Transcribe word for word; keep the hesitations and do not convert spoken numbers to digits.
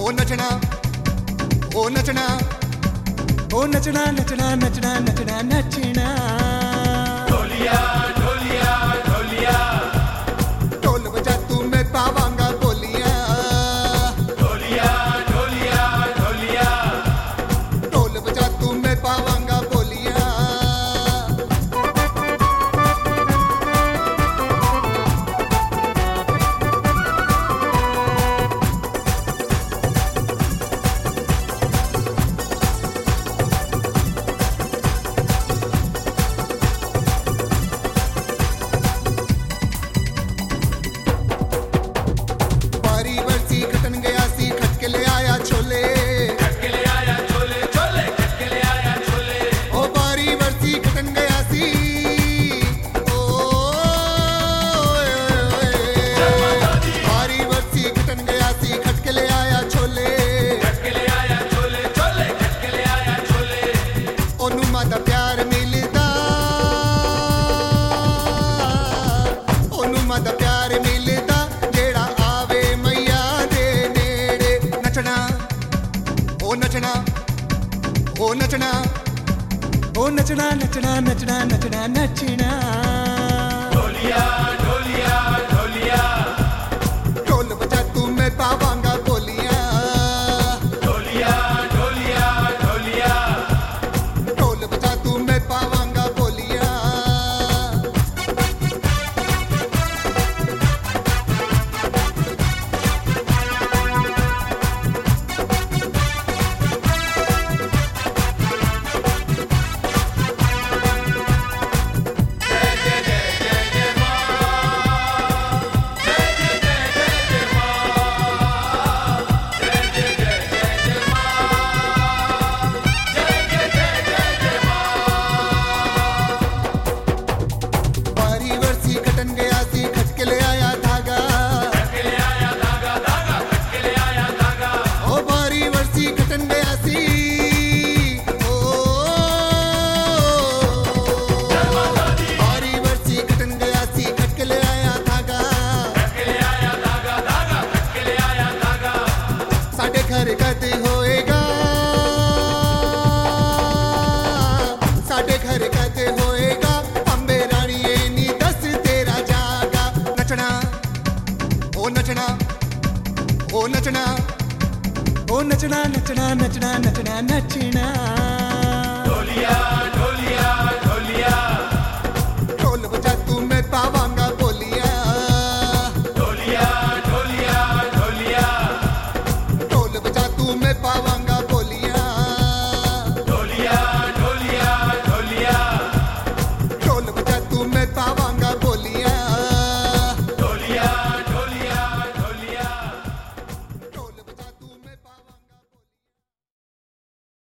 ओ नचना ओ नचना ओ नचना नचना नचना नचना नचना ढोलिया ढोलिया ढोलिया ढोल बजा तू मैं पावांगा बोलियां ढोलिया ढोलिया ढोलिया ढोल बजा तू मैं पावांगा बोलियां ओ नचना ओ नचना ओ नचना नचना नचना नचना नचना ढोलिया ढोलिया ढोलिया ढोल बजा तू मैं पावांगा बोलियां ढोलिया ढोलिया ढोलिया ढोल बजा तू मैं पावांगा बोलियां घर कद होएगा साडे घर कद होएगा अंबे राणीए नी दस तेरा जागा नचना ओ नचना ओ नचना ओ नचना नचना नचना नचना नचना ढोलिया